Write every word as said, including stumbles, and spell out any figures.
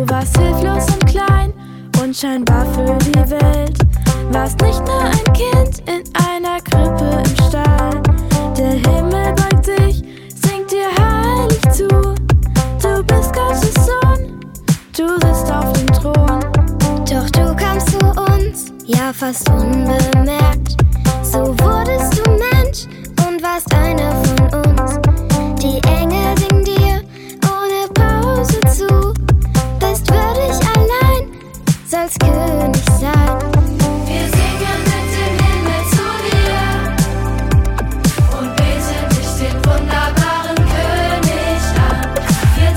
Du warst hilflos und klein, unscheinbar für die Welt. Warst nicht nur ein Kind in einer Krippe im Stall. Der Himmel beugt sich, singt dir heilig zu. Du bist Gottes Sohn, du sitzt auf dem Thron. Doch du kamst zu uns, ja fast unbemerkt.